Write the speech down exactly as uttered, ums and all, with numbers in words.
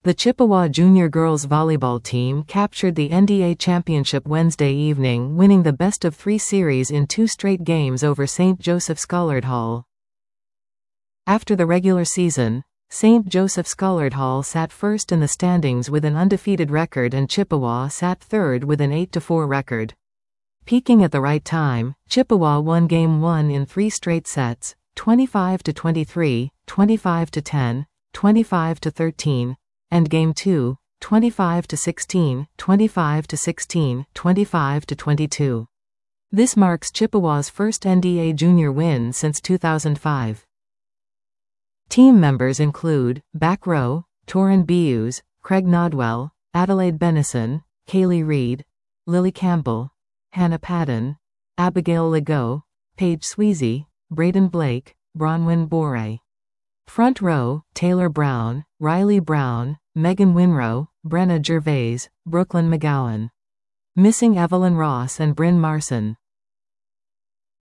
The Chippewa Junior Girls Volleyball team captured the N D A championship Wednesday evening, winning the best-of-three series in two straight games over Saint Joseph Schollard Hall. After the regular season, Saint Joseph Schollard Hall sat first in the standings with an undefeated record and Chippewa sat third with an eight to four record. Peaking at the right time, Chippewa won Game one in three straight sets, twenty-five to twenty-three, twenty-five to ten, twenty-five to thirteen, and Game two, twenty-five to sixteen, twenty-five to sixteen, twenty-five to twenty-two. This marks Chippewa's first N D A junior win since two thousand five. Team members include back row, Torin Beus, Craig Nodwell, Adelaide Benison, Kaylee Reed, Lily Campbell, Hannah Padden, Abigail Legault, Paige Sweezy, Braden Blake, Bronwyn Bore. Front row, Taylor Brown, Riley Brown, Megan Winrow, Brenna Gervais, Brooklyn McGowan. Missing Evelyn Ross and Bryn Marson.